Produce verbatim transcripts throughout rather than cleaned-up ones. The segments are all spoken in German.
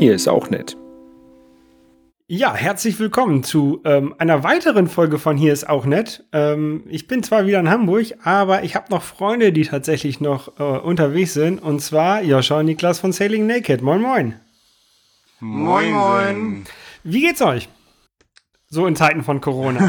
Hier ist auch nett. Ja, herzlich willkommen zu ähm, einer weiteren Folge von Hier ist auch nett. Ähm, ich bin zwar wieder in Hamburg, aber ich habe noch Freunde, die tatsächlich noch äh, unterwegs sind. Und zwar Joscha und Niklas von Sailing Naked. Moin, moin. Moin, moin. Wie geht's euch? So in Zeiten von Corona.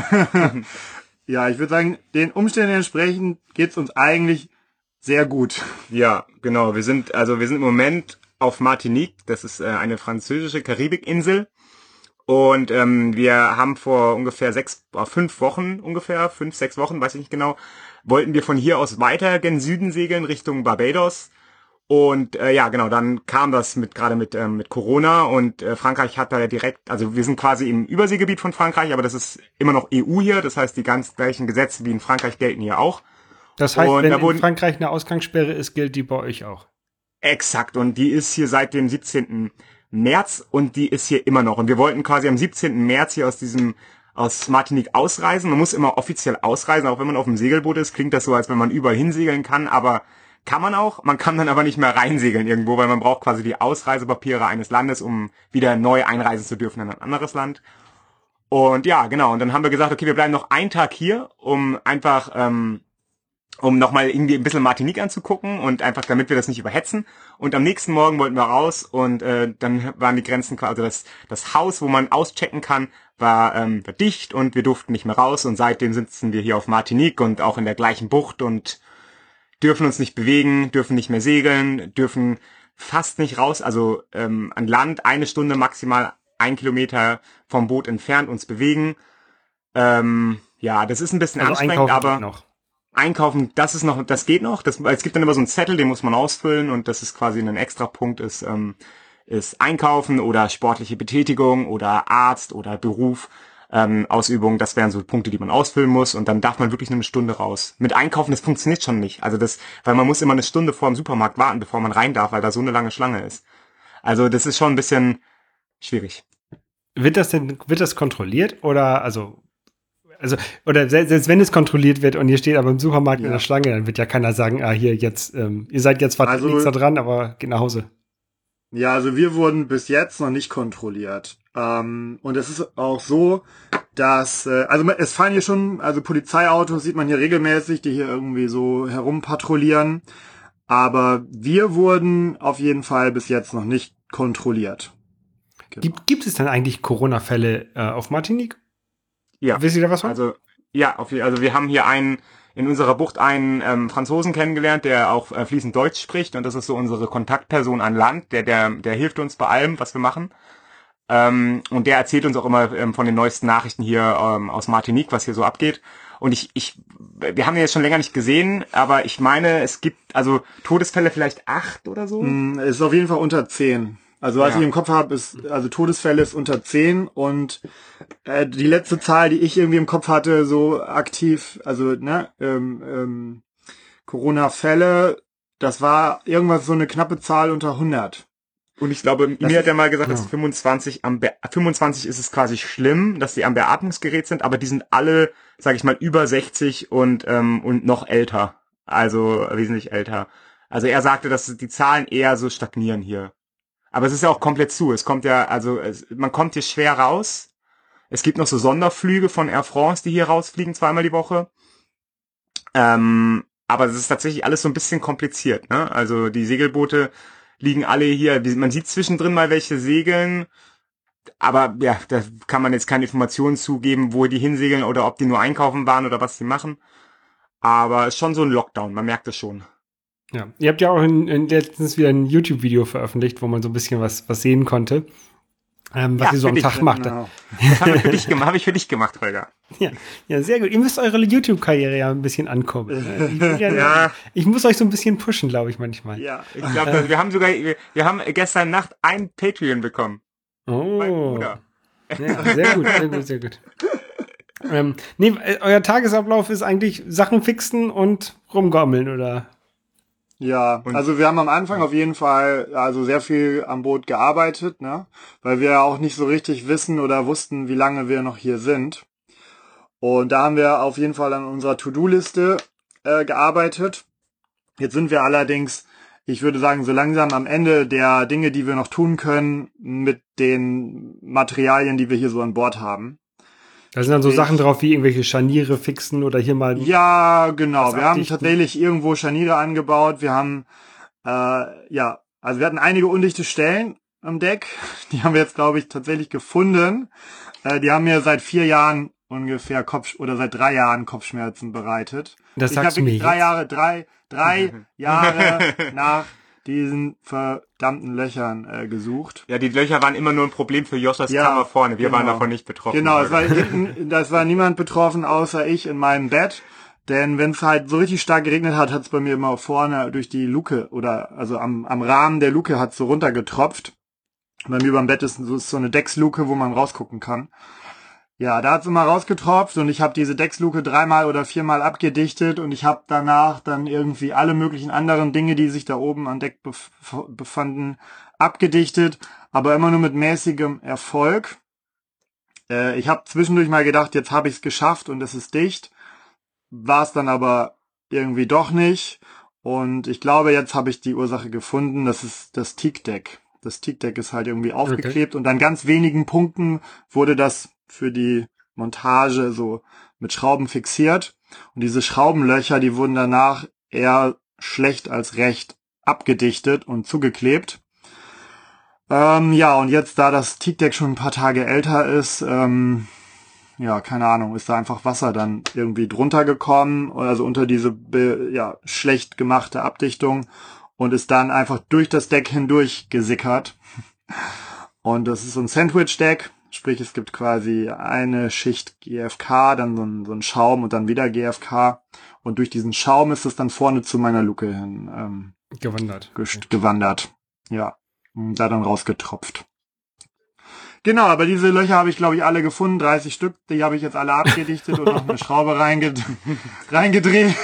Ja, ich würde sagen, den Umständen entsprechend geht's uns eigentlich sehr gut. Ja, genau. Wir sind, also wir sind im Moment auf Martinique. Das ist äh, eine französische Karibikinsel. Und ähm, wir haben vor ungefähr sechs, äh, fünf Wochen ungefähr, fünf, sechs Wochen, weiß ich nicht genau, wollten wir von hier aus weiter gen Süden segeln, Richtung Barbados. Und äh, ja, genau, dann kam das mit gerade mit ähm, mit Corona und äh, Frankreich hat da ja direkt, also wir sind quasi im Überseegebiet von Frankreich, aber das ist immer noch E U hier, das heißt, die ganz gleichen Gesetze wie in Frankreich gelten hier auch. Das heißt, und wenn da in wurden, Frankreich eine Ausgangssperre ist, gilt die bei euch auch. Exakt, und die ist hier seit dem siebzehnten März und die ist hier immer noch. Und wir wollten quasi am siebzehnten März hier aus diesem, aus Martinique ausreisen. Man muss immer offiziell ausreisen, auch wenn man auf dem Segelboot ist. Klingt das so, als wenn man überall hinsegeln kann, aber kann man auch. Man kann dann aber nicht mehr reinsegeln irgendwo, weil man braucht quasi die Ausreisepapiere eines Landes, um wieder neu einreisen zu dürfen in ein anderes Land. Und ja, genau. Und dann haben wir gesagt, okay, wir bleiben noch einen Tag hier, um einfach, ähm, um nochmal irgendwie ein bisschen Martinique anzugucken und einfach, damit wir das nicht überhetzen. Und am nächsten Morgen wollten wir raus und äh, dann waren die Grenzen quasi, also das, das Haus, wo man auschecken kann, war, ähm, war dicht und wir durften nicht mehr raus. Und seitdem sitzen wir hier auf Martinique und auch in der gleichen Bucht und dürfen uns nicht bewegen, dürfen nicht mehr segeln, dürfen fast nicht raus, also ähm, an Land eine Stunde maximal ein Kilometer vom Boot entfernt uns bewegen. Ähm, ja, das ist ein bisschen Also anstrengend, einkaufen aber geht noch. Einkaufen, das ist noch, das geht noch. Das, es gibt dann immer so einen Zettel, den muss man ausfüllen und das ist quasi ein extra Punkt, ist, ähm, ist Einkaufen oder sportliche Betätigung oder Arzt oder Beruf, ähm, Ausübung. Das wären so Punkte, die man ausfüllen muss und dann darf man wirklich nur eine Stunde raus. Mit Einkaufen, das funktioniert schon nicht. Also das, weil man muss immer eine Stunde vor dem Supermarkt warten, bevor man rein darf, weil da so eine lange Schlange ist. Also das ist schon ein bisschen schwierig. Wird das denn, wird das kontrolliert oder, also, Also, oder selbst, selbst wenn es kontrolliert wird und ihr steht aber im Supermarkt Ja. in der Schlange, dann wird ja keiner sagen, ah, hier jetzt, ähm, ihr seid jetzt Also- nichts da dran, aber geht nach Hause. Ja, also wir wurden bis jetzt noch nicht kontrolliert. Ähm, und es ist auch so, dass, äh, also es fahren hier schon, also Polizeiautos sieht man hier regelmäßig, die hier irgendwie so herumpatrouillieren. Aber wir wurden auf jeden Fall bis jetzt noch nicht kontrolliert. Genau. Gibt, gibt es dann eigentlich Corona-Fälle äh, auf Martinique? Ja. Wisst ihr da was von? Also, ja, auf, also wir haben hier einen, in unserer Bucht einen ähm, Franzosen kennengelernt, der auch äh, fließend Deutsch spricht und das ist so unsere Kontaktperson an Land, der, der, der hilft uns bei allem, was wir machen. Ähm, und der erzählt uns auch immer ähm, von den neuesten Nachrichten hier ähm, aus Martinique, was hier so abgeht. Und ich, ich, wir haben ihn jetzt schon länger nicht gesehen, aber ich meine, es gibt also Todesfälle vielleicht acht oder so. Mm, ist auf jeden Fall unter zehn. Also was Ja. ich im Kopf habe, ist, also Todesfälle ist unter zehn und äh, die letzte Zahl, die ich irgendwie im Kopf hatte, so aktiv, also ne, ähm, ähm, Corona-Fälle, das war irgendwas so eine knappe Zahl unter hundert. Und ich glaube, Das mir hat ist- er mal gesagt, dass ja. fünfundzwanzig am Be- fünfundzwanzig ist es quasi schlimm, dass die am Beatmungsgerät sind, aber die sind alle, sag ich mal, über sechzig und ähm, und noch älter. Also wesentlich älter. Also er sagte, dass die Zahlen eher so stagnieren hier. Aber es ist ja auch komplett zu. Es kommt ja, also es, man kommt hier schwer raus. Es gibt noch so Sonderflüge von Air France, die hier rausfliegen zweimal die Woche. Ähm, aber es ist tatsächlich alles so ein bisschen kompliziert, ne? Also die Segelboote liegen alle hier. Man sieht zwischendrin mal welche segeln, aber ja, da kann man jetzt keine Informationen zugeben, wo die hinsegeln oder ob die nur einkaufen waren oder was die machen. Aber es ist schon so ein Lockdown, man merkt es schon. Ja. Ihr habt ja auch in, in letztens wieder ein YouTube-Video veröffentlicht, wo man so ein bisschen was, was sehen konnte, ähm, was Ja, ihr so für am dich, Tag macht. Genau. Das habe ich für dich gemacht, habe ich für dich gemacht, Holger. Ja, ja, sehr gut. Ihr müsst eure YouTube-Karriere ja ein bisschen ankurbeln. Ne? Ich, will ja, Ja. ich muss euch so ein bisschen pushen, glaube ich, manchmal. Ja. Ich glaube, wir haben sogar, wir, wir haben gestern Nacht ein Patreon bekommen. Mein Oh. Bruder. Ja, sehr gut, sehr gut, sehr gut. ähm, nee, äh, euer Tagesablauf ist eigentlich Sachen fixen und rumgommeln, oder? Ja, Und- also wir haben am Anfang auf jeden Fall also sehr viel am Boot gearbeitet, ne, weil wir ja auch nicht so richtig wissen oder wussten, wie lange wir noch hier sind. Und da haben wir auf jeden Fall an unserer To-Do-Liste äh, gearbeitet. Jetzt sind wir allerdings ich würde sagen, so langsam am Ende der Dinge, die wir noch tun können, mit den Materialien, die wir hier so an Bord haben. Da sind dann so Ich, Sachen drauf wie irgendwelche Scharniere fixen oder hier mal. Ja, genau. Wir haben abdichten. tatsächlich irgendwo Scharniere angebaut. Wir haben, äh, ja, also wir hatten einige undichte Stellen am Deck. Die haben wir jetzt, glaube ich, tatsächlich gefunden. Äh, die haben mir seit vier Jahren ungefähr Kopf oder seit drei Jahren Kopfschmerzen bereitet. Das ich sagst habe du wirklich mir drei jetzt? Jahre, drei, drei Jahre nach diesen verdammten Löchern äh, gesucht. Ja, die Löcher waren immer nur ein Problem für Joschas Ja, Kammer vorne. Wir genau. waren davon nicht betroffen. Genau, es war hinten, das war niemand betroffen, außer ich in meinem Bett. Denn wenn es halt so richtig stark geregnet hat, hat es bei mir immer vorne durch die Luke oder also am, am Rahmen der Luke hat so runtergetropft. Bei mir beim Bett ist so, ist so eine Decksluke, wo man rausgucken kann. Ja, da hat's immer rausgetropft und ich habe diese Decksluke dreimal oder viermal abgedichtet und ich habe danach dann irgendwie alle möglichen anderen Dinge, die sich da oben an Deck bef- befanden, abgedichtet, aber immer nur mit mäßigem Erfolg. Äh, ich habe zwischendurch mal gedacht, jetzt habe ich es geschafft und es ist dicht. War es dann aber irgendwie doch nicht. Und ich glaube, jetzt habe ich die Ursache gefunden. Das ist das Teakdeck. Das Teakdeck ist halt irgendwie aufgeklebt und an ganz wenigen Punkten wurde das für die Montage so mit Schrauben fixiert. Und diese Schraubenlöcher, die wurden danach eher schlecht als recht abgedichtet und zugeklebt. Ähm, ja, und jetzt, da das Teakdeck schon ein paar Tage älter ist, ähm, ja, keine Ahnung, ist da einfach Wasser dann irgendwie drunter gekommen, also unter diese be- ja, schlecht gemachte Abdichtung und ist dann einfach durch das Deck hindurch gesickert. Und das ist so ein Sandwich-Deck, sprich es gibt quasi eine Schicht G F K, dann so ein, so ein Schaum und dann wieder G F K. Und durch diesen Schaum ist es dann vorne zu meiner Luke hin ähm, Gewandert. gest- okay. gewandert. Ja, und da dann rausgetropft. Genau, aber diese Löcher habe ich, glaube ich, alle gefunden, dreißig Stück. Die habe ich jetzt alle abgedichtet und noch eine Schraube reinged- reingedreht.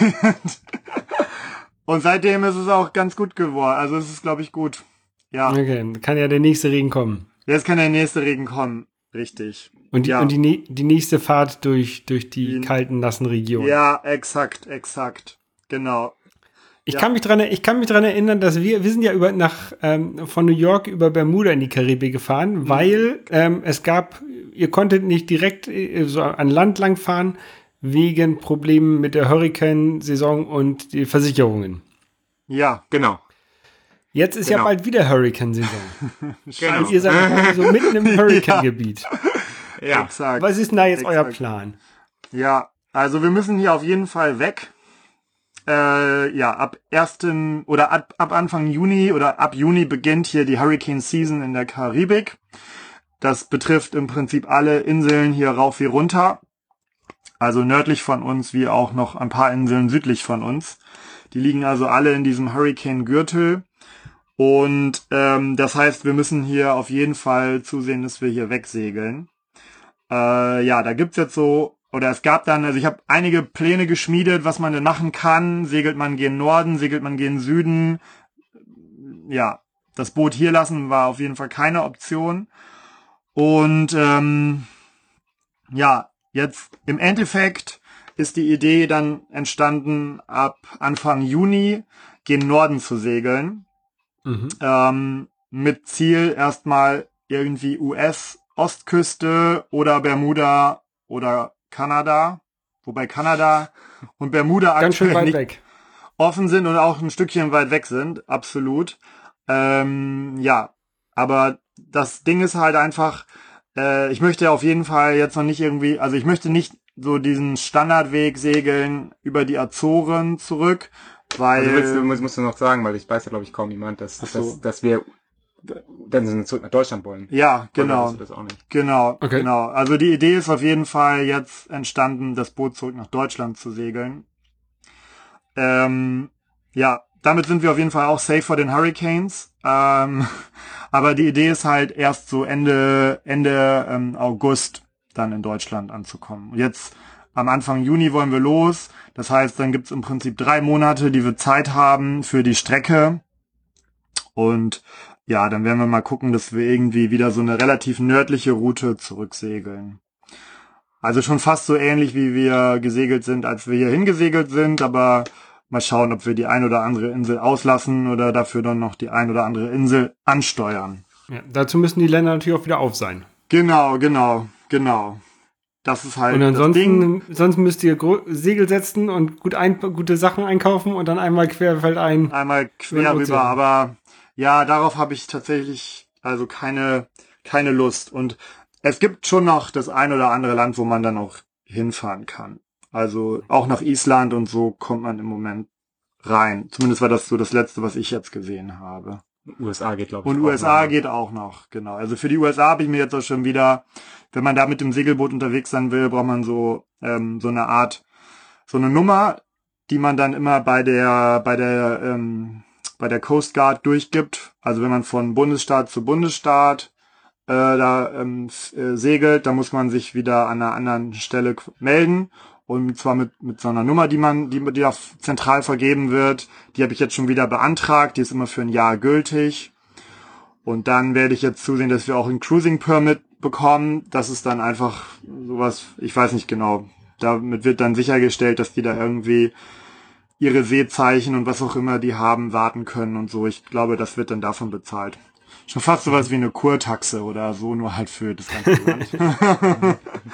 Und seitdem ist es auch ganz gut geworden. Also es ist, glaube ich, gut. Ja. Okay, kann ja der nächste Regen kommen. Jetzt kann der nächste Regen kommen. Richtig. Und die, ja. und die, ne- die nächste Fahrt durch, durch die, Die- kalten, nassen Regionen. Ja, exakt, exakt. Genau. Ich Ja. kann mich dran, ich kann mich dran erinnern, dass wir, wir sind ja über nach ähm, von New York über Bermuda in die Karibik gefahren, Mhm. weil ähm, es gab, ihr konntet nicht direkt äh, so an Land lang fahren wegen Problemen mit der Hurricane-Saison und die Versicherungen. Ja, Genau. Jetzt ist Genau. ja bald wieder Hurricane-Saison. Genau. Und ihr seid quasi so mitten im Hurricane-Gebiet. Ja. exakt. Was ist denn da jetzt Exakt. euer Plan? Ja, also wir müssen hier auf jeden Fall weg. Äh, ja, ab ersten oder ab, ab Anfang Juni oder ab Juni beginnt hier die Hurricane Season in der Karibik. Das betrifft im Prinzip alle Inseln hier rauf wie runter. Also nördlich von uns wie auch noch ein paar Inseln südlich von uns. Die liegen also alle in diesem Hurricane-Gürtel. Und ähm, das heißt, wir müssen hier auf jeden Fall zusehen, dass wir hier wegsegeln. Äh, ja, da gibt's jetzt so, oder es gab dann, also ich habe einige Pläne geschmiedet, was man denn machen kann. Segelt man gen Norden, segelt man gen Süden. Ja, das Boot hier lassen war auf jeden Fall keine Option. Und ähm, ja, jetzt im Endeffekt ist die Idee dann entstanden, ab Anfang Juni gen Norden zu segeln. Mhm. Ähm, mit Ziel erstmal irgendwie U S-Ostküste oder Bermuda oder Kanada. Wobei Kanada und Bermuda Ganz schön aktuell weit nicht weg. offen sind und auch ein Stückchen weit weg sind. Absolut. Ähm, ja, aber das Ding ist halt einfach, äh, ich möchte auf jeden Fall jetzt noch nicht irgendwie, also ich möchte nicht so diesen Standardweg segeln über die Azoren zurück, weil... Also willst du, musst, musst du noch sagen, weil ich weiß ja, glaube ich, kaum jemand, dass, Ach so. dass, dass wir dann zurück nach Deutschland wollen. Ja, Oder genau. weißt du das auch nicht? Genau, Okay. genau. Also die Idee ist auf jeden Fall jetzt entstanden, das Boot zurück nach Deutschland zu segeln. Ähm, ja, damit sind wir auf jeden Fall auch safe vor den Hurricanes. Ähm, aber die Idee ist halt erst so Ende Ende ähm, August dann in Deutschland anzukommen. Jetzt am Anfang Juni wollen wir los. Das heißt, dann gibt's im Prinzip drei Monate, die wir Zeit haben für die Strecke. Und ja, dann werden wir mal gucken, dass wir irgendwie wieder so eine relativ nördliche Route zurücksegeln. Also schon fast so ähnlich, wie wir gesegelt sind, als wir hier hingesegelt sind, aber mal schauen, ob wir die ein oder andere Insel auslassen oder dafür dann noch die ein oder andere Insel ansteuern. Ja, dazu müssen die Länder natürlich auch wieder auf sein. Genau, genau, genau. Das ist halt und das ansonsten, Ding. sonst müsst ihr Gro- Segel setzen und gut ein, gute Sachen einkaufen und dann einmal querfeldein. Einmal quer rüber, aber ja, darauf habe ich tatsächlich also keine, keine Lust. Und es gibt schon noch das ein oder andere Land, wo man dann auch hinfahren kann. Also auch nach Island und so kommt man im Moment rein. Zumindest war das so das Letzte, was ich jetzt gesehen habe. U S A geht, glaube ich. Und U S A geht auch noch, genau. Also für die U S A habe ich mir jetzt auch schon wieder, wenn man da mit dem Segelboot unterwegs sein will, braucht man so ähm, so eine Art, so eine Nummer, die man dann immer bei der bei der ähm, bei der Coast Guard durchgibt. Also wenn man von Bundesstaat zu Bundesstaat äh, da ähm, äh, segelt, dann muss man sich wieder an einer anderen Stelle k- melden. Und zwar mit mit so einer Nummer, die man, die, die auch zentral vergeben wird. Die habe ich jetzt schon wieder beantragt. Die ist immer für ein Jahr gültig. Und dann werde ich jetzt zusehen, dass wir auch ein Cruising Permit bekommen. Das ist dann einfach sowas, ich weiß nicht genau. Damit wird dann sichergestellt, dass die da irgendwie ihre Seezeichen und was auch immer die haben, warten können und so. Ich glaube, das wird dann davon bezahlt. Schon fast sowas wie eine Kurtaxe oder so, nur halt für das ganze Land.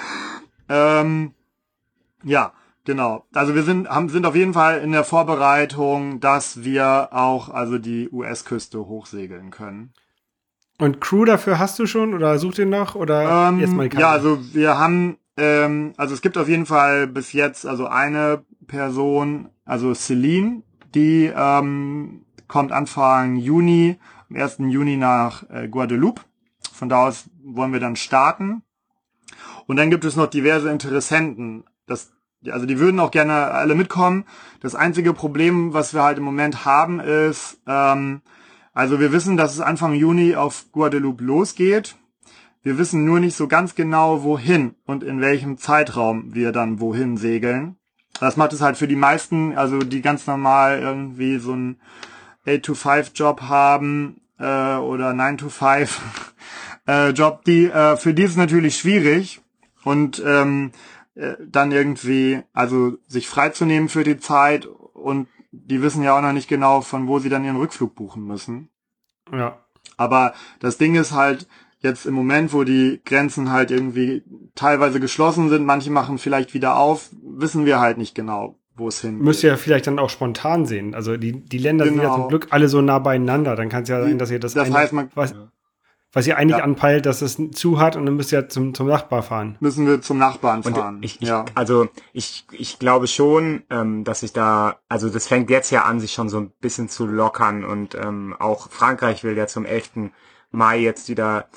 ähm, Ja, genau. Also wir sind haben sind auf jeden Fall in der Vorbereitung, dass wir auch also die U S-Küste hochsegeln können. Und Crew dafür hast du schon oder sucht ihr noch oder Ähm, erstmal keine? ja, also wir haben ähm, also es gibt auf jeden Fall bis jetzt also eine Person, also Celine, die ähm, kommt Anfang Juni, am ersten Juni nach äh, Guadeloupe. Von da aus wollen wir dann starten. Und dann gibt es noch diverse Interessenten. Das Also die würden auch gerne alle mitkommen. Das einzige Problem, was wir halt im Moment haben, ist, ähm, also wir wissen, dass es Anfang Juni auf Guadeloupe losgeht. Wir wissen nur nicht so ganz genau, wohin und in welchem Zeitraum wir dann wohin segeln. Das macht es halt für die meisten, also die ganz normal irgendwie so einen eight to five Job haben äh, oder nine to five äh, Job, die äh, für die ist es natürlich schwierig. Und ähm, dann irgendwie, also sich freizunehmen für die Zeit und die wissen ja auch noch nicht genau, von wo sie dann ihren Rückflug buchen müssen. Ja. Aber das Ding ist halt, jetzt im Moment, wo die Grenzen halt irgendwie teilweise geschlossen sind, manche machen vielleicht wieder auf, wissen wir halt nicht genau, wo es hin Müsst ihr ja vielleicht dann auch spontan sehen. Also die, die Länder sind ja Genau. zum Glück alle so nah beieinander. Dann kann es ja sein, dass ihr das, Das eine, heißt, man was, was ihr eigentlich Ja. anpeilt, dass es zu hat und dann müsst ihr zum, zum Nachbar fahren. müssen wir zum Nachbarn Und fahren. ich, ich, ja. also ich, ich glaube schon, ähm, dass ich da, also das fängt jetzt ja an, sich schon so ein bisschen zu lockern und ähm, auch Frankreich will ja zum elften Mai jetzt wieder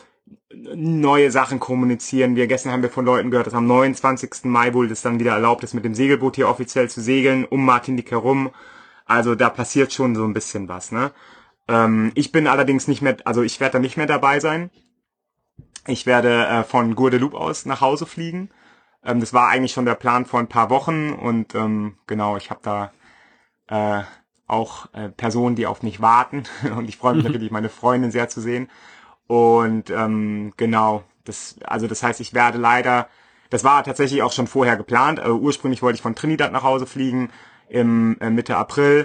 neue Sachen kommunizieren. Wir gestern haben wir von Leuten gehört, dass am neunundzwanzigsten Mai wohl das dann wieder erlaubt ist, mit dem Segelboot hier offiziell zu segeln, um Martinique herum. Also da passiert schon so ein bisschen was, ne? Ähm, ich bin allerdings nicht mehr, also ich werde da nicht mehr dabei sein. Ich werde äh, von Guadeloupe aus nach Hause fliegen. Ähm, das war eigentlich schon der Plan vor ein paar Wochen und ähm, genau, ich habe da äh, auch äh, Personen, die auf mich warten und ich freue mich natürlich, meine Freundin sehr zu sehen. Und ähm, genau, das, also das heißt, ich werde leider, das war tatsächlich auch schon vorher geplant. Äh, ursprünglich wollte ich von Trinidad nach Hause fliegen im äh, Mitte April.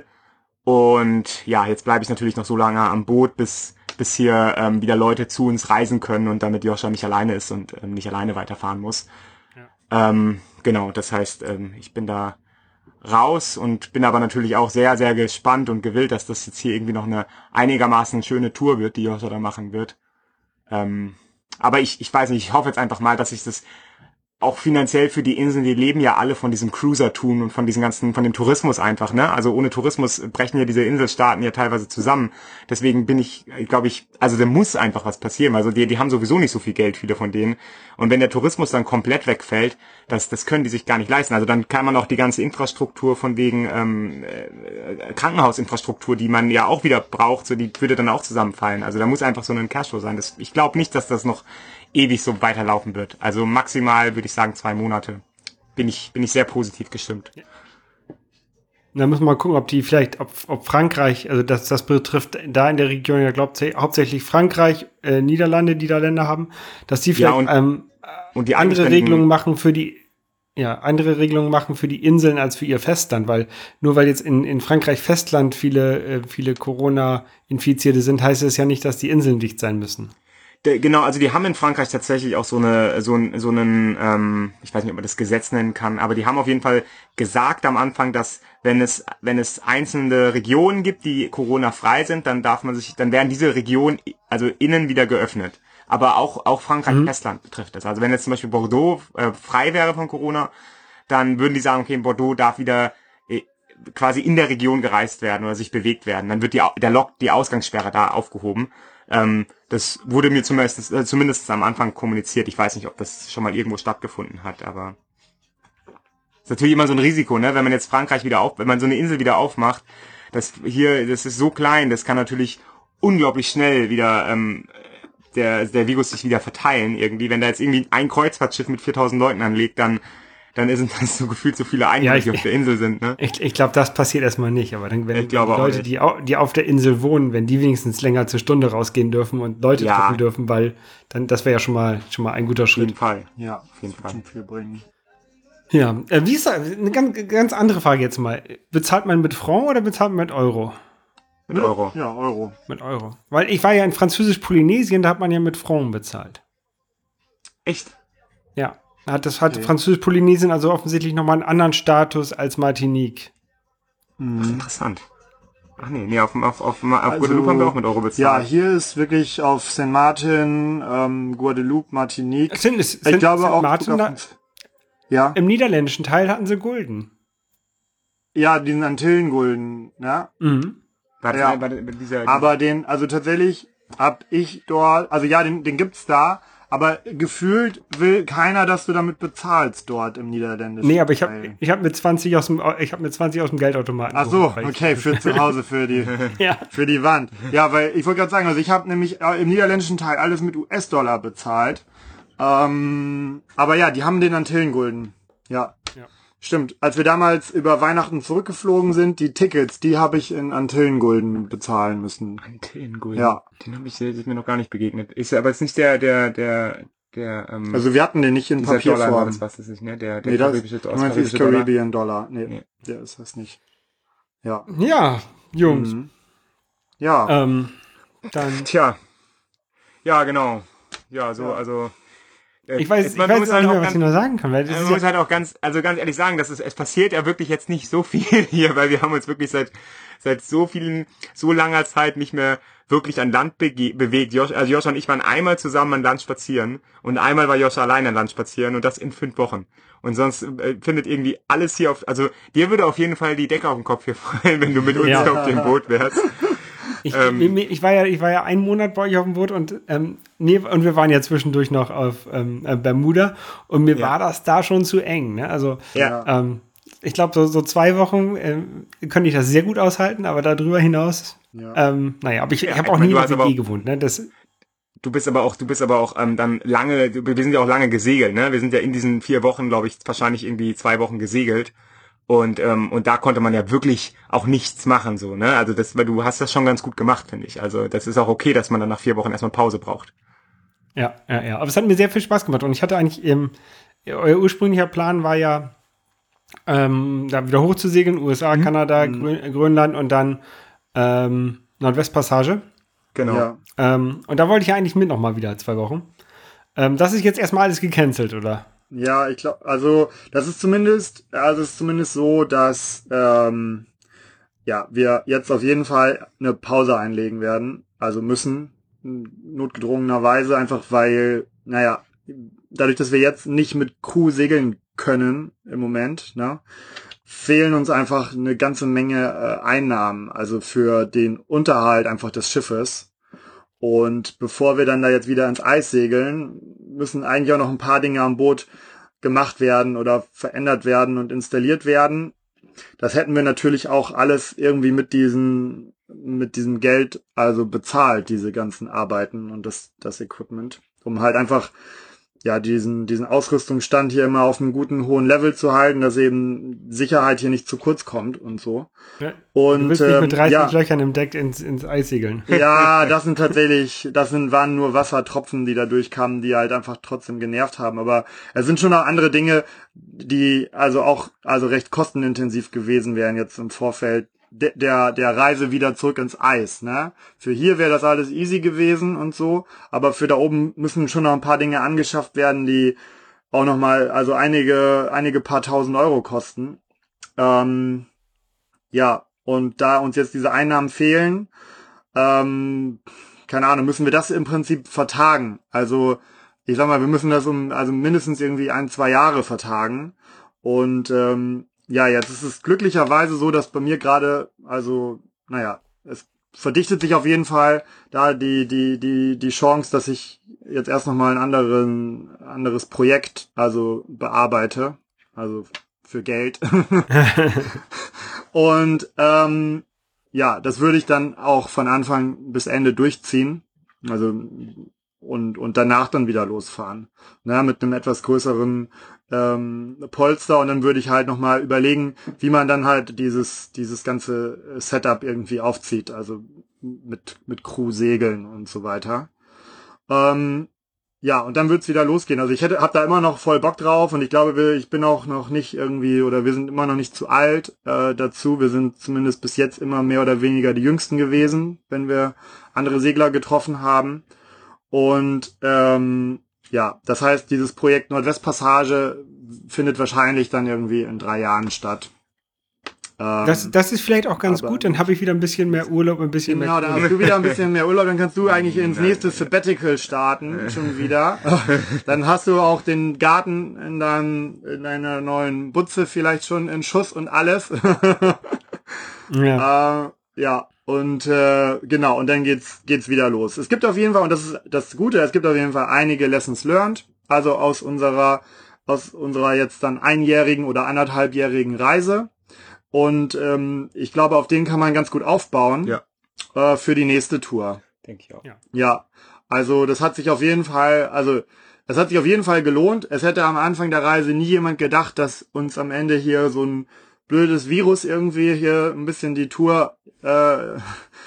Und ja, jetzt bleibe ich natürlich noch so lange am Boot, bis bis hier ähm, wieder Leute zu uns reisen können und damit Joscha nicht alleine ist und ähm, nicht alleine weiterfahren muss. Ja. Ähm, genau, das heißt, ähm, ich bin da raus und bin aber natürlich auch sehr, sehr gespannt und gewillt, dass das jetzt hier irgendwie noch eine einigermaßen schöne Tour wird, die Joscha da machen wird. Ähm, aber ich, ich weiß nicht, ich hoffe jetzt einfach mal, dass ich das auch finanziell für die Inseln, die leben ja alle von diesem Cruiser-Tun und von diesem ganzen, von dem Tourismus einfach, ne? Also ohne Tourismus brechen ja diese Inselstaaten ja teilweise zusammen. Deswegen bin ich, glaube ich, also da muss einfach was passieren. Also die, die haben sowieso nicht so viel Geld, viele von denen. Und wenn der Tourismus dann komplett wegfällt, das, das können die sich gar nicht leisten. Also dann kann man auch die ganze Infrastruktur von wegen ähm, äh, Krankenhausinfrastruktur, die man ja auch wieder braucht, so die würde dann auch zusammenfallen. Also da muss einfach so ein Cashflow sein. Das, ich glaube nicht, dass das noch ewig so weiterlaufen wird. Also maximal würde ich sagen zwei Monate. Bin ich bin ich sehr positiv gestimmt. Ja. Da müssen wir mal gucken, ob die vielleicht, ob, ob Frankreich, also das, das betrifft da in der Region ja glaubt hauptsächlich Frankreich, äh, Niederlande, die da Länder haben, dass die vielleicht Ja, und, ähm, und die andere eigenständigen- Regelungen machen für die ja, andere Regelungen machen für die Inseln als für ihr Festland, weil nur weil jetzt in, in Frankreich Festland viele, äh, viele Corona-Infizierte sind, heißt es ja nicht, dass die Inseln dicht sein müssen. De, genau, also die haben in Frankreich tatsächlich auch so eine, so, ein, so einen, ähm, ich weiß nicht, ob man das Gesetz nennen kann, aber die haben auf jeden Fall gesagt am Anfang, dass wenn es, wenn es einzelne Regionen gibt, die Corona-frei sind, dann darf man sich, dann werden diese Regionen, also innen wieder geöffnet. Aber auch, auch Frankreich mhm. Festland betrifft das. Also wenn jetzt zum Beispiel Bordeaux äh, frei wäre von Corona, dann würden die sagen, okay, in Bordeaux darf wieder äh, quasi in der Region gereist werden oder sich bewegt werden. Dann wird die, der Lock, die Ausgangssperre da aufgehoben. Ähm, das wurde mir zumindest, äh, zumindest am Anfang kommuniziert. Ich weiß nicht, ob das schon mal irgendwo stattgefunden hat, aber ist natürlich immer so ein Risiko, ne? Wenn man jetzt Frankreich wieder auf, wenn man so eine Insel wieder aufmacht, das hier, das ist so klein, das kann natürlich unglaublich schnell wieder ähm, der der Virus sich wieder verteilen irgendwie. Wenn da jetzt irgendwie ein Kreuzfahrtschiff mit viertausend Leuten anlegt, dann dann sind das so gefühlt so viele Einwohner, ja, ich, die auf der Insel sind. Ne? Ich, ich glaube, das passiert erstmal nicht. Aber dann, wenn, ich glaube wenn die Leute, die, au, die auf der Insel wohnen, wenn die wenigstens länger zur Stunde rausgehen dürfen und Leute ja. treffen dürfen, weil dann das wäre ja schon mal schon mal ein guter Schritt. Auf jeden Fall. Ja, auf jeden Fall. Schon viel bringen. Ja, äh, wie ist das? Eine ganz, ganz andere Frage jetzt mal. Bezahlt man mit Franc oder bezahlt man mit Euro? Mit Euro. Ja, Euro. Mit Euro. Weil ich war ja in Französisch-Polynesien, da hat man ja mit Franc bezahlt. Echt? Ja. Hat das hat Okay. Französisch-Polynesien also offensichtlich nochmal einen anderen Status als Martinique. Ach, interessant. Ach nee, nee, auf, auf, auf, auf Also, Guadeloupe haben wir auch mit Euro Ja, bezahlt. hier ist wirklich auf Saint Martin, ähm, Guadeloupe, Martinique. Sind, es- ich sind, glaube sind auch. Martin da, ja, im niederländischen Teil hatten sie Gulden. ja, diesen Antillengulden, ja. Mhm. War das Ja. ein- war das- dieser, Aber den, also tatsächlich hab ich dort, also ja, den, den gibt's da, aber gefühlt will keiner, dass du damit bezahlst dort im Niederländischen. Nee, aber ich habe Teil. ich hab mit zwanzig aus dem ich habe mit zwanzig aus dem Geldautomaten. Ach so, geholt, weil ich- okay, für zu Hause, für die, Ja. für die Wand. Ja, weil ich wollte gerade sagen, also ich habe nämlich äh, im niederländischen Teil alles mit U S-Dollar bezahlt. Ähm, aber ja, die haben den Antillengulden. Ja. Ja. Stimmt. Als wir damals über Weihnachten zurückgeflogen sind, die Tickets, die habe ich in Antillengulden bezahlen müssen. Antillengulden. Ja. Den habe ich, der ist mir noch gar nicht begegnet. Ist aber jetzt nicht der, der, der, der, ähm, Also wir hatten den nicht in dieser Dollar, war Papierform. das was das ist, ne? Der, der Nee, das karibische, du meinst dieses ostkaribische Dollar. Caribbean Dollar. Nee, Nee. der ist das nicht. Ja. Ja, Jungs. Mhm. Ja. Ähm, dann Tja. Ja, genau. Ja, so, Ja. also. äh, ich weiß, es- ich man weiß muss nicht halt mehr, auch was ganz- ich noch sagen kann, weil das Man ist muss ja, halt auch ganz, also ganz ehrlich sagen, dass es, es passiert ja wirklich jetzt nicht so viel hier, weil wir haben uns wirklich seit, seit so vielen, so langer Zeit nicht mehr wirklich an Land bege- bewegt. Josh, also Josh und ich waren einmal zusammen an Land spazieren und einmal war Josh allein an Land spazieren und das in fünf Wochen. Und sonst äh, findet irgendwie alles hier auf, also dir würde auf jeden Fall die Decke auf den Kopf hier fallen, wenn du mit uns Ja. auf dem Boot wärst. ich, ähm, ich, ich war ja, ich war ja einen Monat bei euch auf dem Boot und ähm, nee, und wir waren ja zwischendurch noch auf ähm, äh, Bermuda und mir Ja. war das da schon zu eng, ne? Also Ja. ähm, ich glaube, so, so zwei Wochen ähm, könnte ich das sehr gut aushalten, aber darüber hinaus, Ja. ähm, naja, aber ich, Ja, ich habe ich auch meine, nie du in hast der aber W G auch- gewohnt, ne? Das, Du bist aber auch, du bist aber auch ähm, dann lange, du- wir sind ja auch lange gesegelt, ne? Wir sind ja in diesen vier Wochen, glaube ich, wahrscheinlich irgendwie zwei Wochen gesegelt. Und ähm, und da konnte man ja wirklich auch nichts machen, so, ne? Also das, weil du hast das schon ganz gut gemacht, finde ich. Also das ist auch okay, dass man dann nach vier Wochen erstmal Pause braucht. Ja, ja, ja. Aber es hat mir sehr viel Spaß gemacht. Und ich hatte eigentlich, ähm, euer ursprünglicher Plan war ja, ähm, da wieder hochzusegeln, U S A, Kanada, Grön Grönland und dann ähm, Nordwestpassage. Genau. Ja. Ähm, und da wollte ich ja eigentlich mit nochmal wieder zwei Wochen. Ähm, das ist jetzt erstmal alles gecancelt, oder? Ja, ich glaube, also das ist zumindest, also es ist zumindest so, dass ähm, ja wir jetzt auf jeden Fall eine Pause einlegen werden, also müssen notgedrungenerweise, einfach weil, naja, dadurch, dass wir jetzt nicht mit Crew segeln können im Moment, ne, fehlen uns einfach eine ganze Menge äh, Einnahmen, also für den Unterhalt einfach des Schiffes. Und bevor wir dann da jetzt wieder ins Eis segeln, müssen eigentlich auch noch ein paar Dinge am Boot gemacht werden oder verändert werden und installiert werden. Das hätten wir natürlich auch alles irgendwie mit diesen, mit diesem Geld also bezahlt, diese ganzen Arbeiten und das, das Equipment, um halt einfach ja diesen, diesen Ausrüstungsstand hier immer auf einem guten hohen Level zu halten, dass eben Sicherheit hier nicht zu kurz kommt und so. Ja. Und Du willst nicht mit ähm, dreißig ja, Löchern im Deck ins, ins Eis segeln. ja, das sind tatsächlich, das sind, waren nur Wassertropfen, die da durchkamen, die halt einfach trotzdem genervt haben. Aber es sind schon auch andere Dinge, die also auch also recht kostenintensiv gewesen wären jetzt im Vorfeld de, der der Reise wieder zurück ins Eis, ne? Für hier wäre das alles easy gewesen und so, aber für da oben müssen schon noch ein paar Dinge angeschafft werden, die auch noch mal also einige einige paar tausend Euro kosten. Ähm, ja, und da uns jetzt diese Einnahmen fehlen, ähm, keine Ahnung, müssen wir das im Prinzip vertagen. Also ich sag mal, wir müssen das um also mindestens irgendwie ein, zwei Jahre vertagen. Und ähm, ja, jetzt ist es glücklicherweise so, dass bei mir gerade, also, naja, es verdichtet sich auf jeden Fall da die die die die Chance, dass ich jetzt erst noch mal ein anderen anderes Projekt also bearbeite, also für Geld. Und ähm, ja, das würde ich dann auch von Anfang bis Ende durchziehen. Also und und danach dann wieder losfahren, ne, mit einem etwas größeren ähm, Polster, und dann würde ich halt noch mal überlegen, wie man dann halt dieses dieses ganze Setup irgendwie aufzieht, also mit mit Crew-Segeln und so weiter. Ähm, ja, und dann wird's wieder losgehen. Also ich hätte hab da immer noch voll Bock drauf, und ich glaube, wir, ich bin auch noch nicht irgendwie, oder wir sind immer noch nicht zu alt äh, dazu. Wir sind zumindest bis jetzt immer mehr oder weniger die Jüngsten gewesen, wenn wir andere Segler getroffen haben. Und ähm, ja, das heißt, dieses Projekt Nordwestpassage findet wahrscheinlich dann irgendwie in drei Jahren statt. Ähm, Das, das ist vielleicht auch ganz aber- gut, dann habe ich wieder ein bisschen mehr Urlaub, ein bisschen Genau, mehr. dann hast du wieder ein bisschen mehr Urlaub, dann kannst du eigentlich ins nächste Sabbatical starten, schon wieder. Dann hast du auch den Garten in deinem, in deiner neuen Butze vielleicht schon in Schuss und alles. Ja. Äh, ja, und äh, genau, und dann geht's geht's wieder los. Es gibt auf jeden Fall, und das ist das Gute, es gibt auf jeden Fall einige Lessons learned, also aus unserer aus unserer jetzt dann einjährigen oder anderthalbjährigen Reise. Und ähm, ich glaube, auf den kann man ganz gut aufbauen Ja. äh, für die nächste Tour. Denke ich auch. Ja. Ja, also das hat sich auf jeden Fall, also das hat sich auf jeden Fall gelohnt. Es hätte am Anfang der Reise nie jemand gedacht, dass uns am Ende hier so ein blödes Virus irgendwie hier ein bisschen die Tour, äh, äh,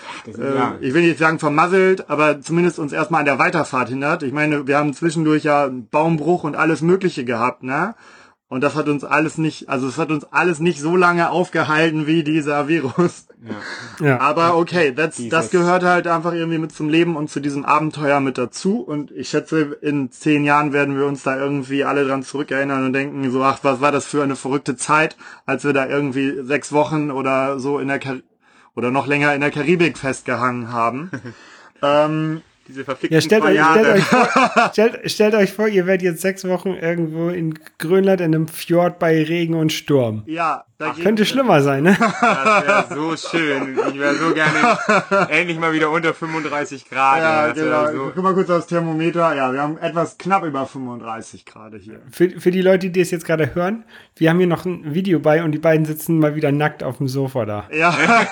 ja. ich will nicht sagen vermasselt, aber zumindest uns erstmal an der Weiterfahrt hindert. Ich meine, wir haben zwischendurch ja einen Baumbruch und alles Mögliche gehabt, ne? Und das hat uns alles nicht, also es hat uns alles nicht so lange aufgehalten wie dieser Virus. Ja. Aber okay, das, Dieses- das gehört halt einfach irgendwie mit zum Leben und zu diesem Abenteuer mit dazu. Und ich schätze, in zehn Jahren werden wir uns da irgendwie alle dran zurückerinnern und denken so, ach, was war das für eine verrückte Zeit, als wir da irgendwie sechs Wochen oder so in der Kar- oder noch länger in der Karibik festgehangen haben. ähm, Diese verfickten Ja, stellt zwei euch, Jahre. stellt, euch vor, stellt, stellt euch vor, ihr werdet jetzt sechs Wochen irgendwo in Grönland in einem Fjord bei Regen und Sturm. ja, da geht- Könnte schlimmer sein, ne? Das wäre so schön. Ich wäre so gerne endlich mal wieder unter fünfunddreißig Grad. Ja, das wär genau. so. Guck mal kurz aufs Thermometer. Ja, wir haben etwas knapp über fünfunddreißig Grad hier. Für, für die Leute, die es jetzt gerade hören, wir haben hier noch ein Video bei und die beiden sitzen mal wieder nackt auf dem Sofa da. Ja,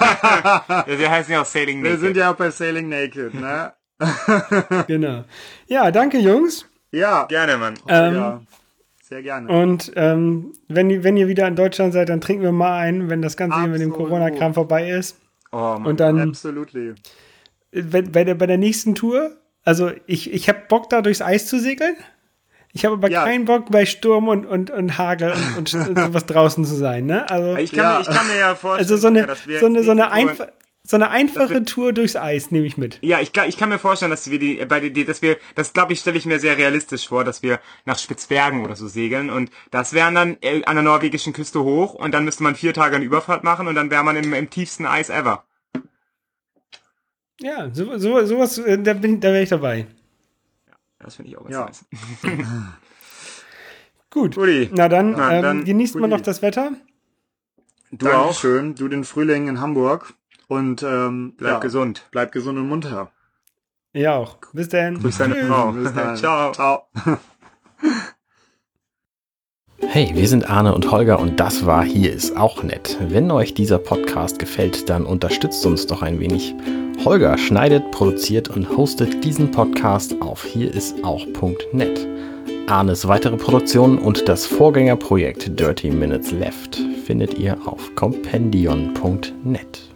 Ja, wir heißen ja auch Sailing wir Naked. sind ja auch bei Sailing Naked, ne? Genau. Ja, danke, Jungs. Ja, Gerne, Mann. Ähm, ja, sehr gerne. Und ähm, wenn, ihr- wenn ihr wieder in Deutschland seid, dann trinken wir mal ein, wenn das Ganze hier mit dem Absolut. Corona-Kram vorbei ist. Oh, Mann. Und dann Absolutely. bei, bei, der, bei der nächsten Tour, also ich, ich habe Bock, da durchs Eis zu segeln. Ich habe aber Ja. keinen Bock, bei Sturm und, und, und Hagel und, und sowas draußen zu sein. Ne? Also, ich, kann Ja. mir, ich kann mir ja vorstellen, also so eine, dass wir so eine, so eine, nächste Tour- einf so eine einfache Tour durchs Eis nehme ich mit. Ja, ich, glaub- ich kann mir vorstellen, dass wir die, bei die, dass wir, das glaube ich, stelle ich mir sehr realistisch vor, dass wir nach Spitzbergen oder so segeln, und das wären dann äh, an der norwegischen Küste hoch, und dann müsste man vier Tage eine Überfahrt machen, und dann wäre man im, im tiefsten Eis ever. Ja, so, so, sowas, äh, da, bin, da wäre ich dabei. Das finde ich auch ganz Ja. nice. Gut. Guti. Na dann, Na, ähm, dann genießt mal guti. noch das Wetter. Du auch. Dankeschön. Du den Frühling in Hamburg. Und ähm, Bleib ja, gesund. Bleib gesund und munter. Ja auch. Bis dann. Grüß deine Tschüss. Frau. Bis dann. Ciao. Ciao. Hey, wir sind Arne und Holger und das war Hier ist auch nett. Wenn euch dieser Podcast gefällt, dann unterstützt uns doch ein wenig. Holger schneidet, produziert und hostet diesen Podcast auf hierisauch punkt net. Arnes weitere Produktionen und das Vorgängerprojekt Dirty Minutes Left findet ihr auf compendion punkt net.